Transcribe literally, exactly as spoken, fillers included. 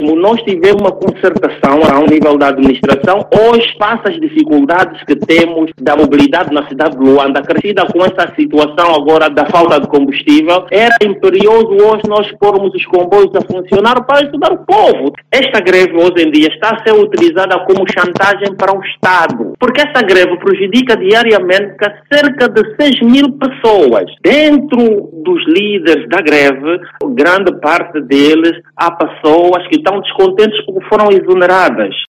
nós tivemos uma concertação ao nível da administração, hoje, face às dificuldades que temos da mobilidade na cidade de Luanda, acrescida com essa situação agora da falta de combustível, era imperioso hoje nós pormos os comboios a funcionar para ajudar o povo. Esta greve hoje em dia está a ser utilizada como chantagem para o Estado, porque essa greve prejudica diariamente cerca de seis mil pessoas. Dentro dos líderes da greve, grande parte deles, há pessoas que estão descontentes porque foram exoneradas.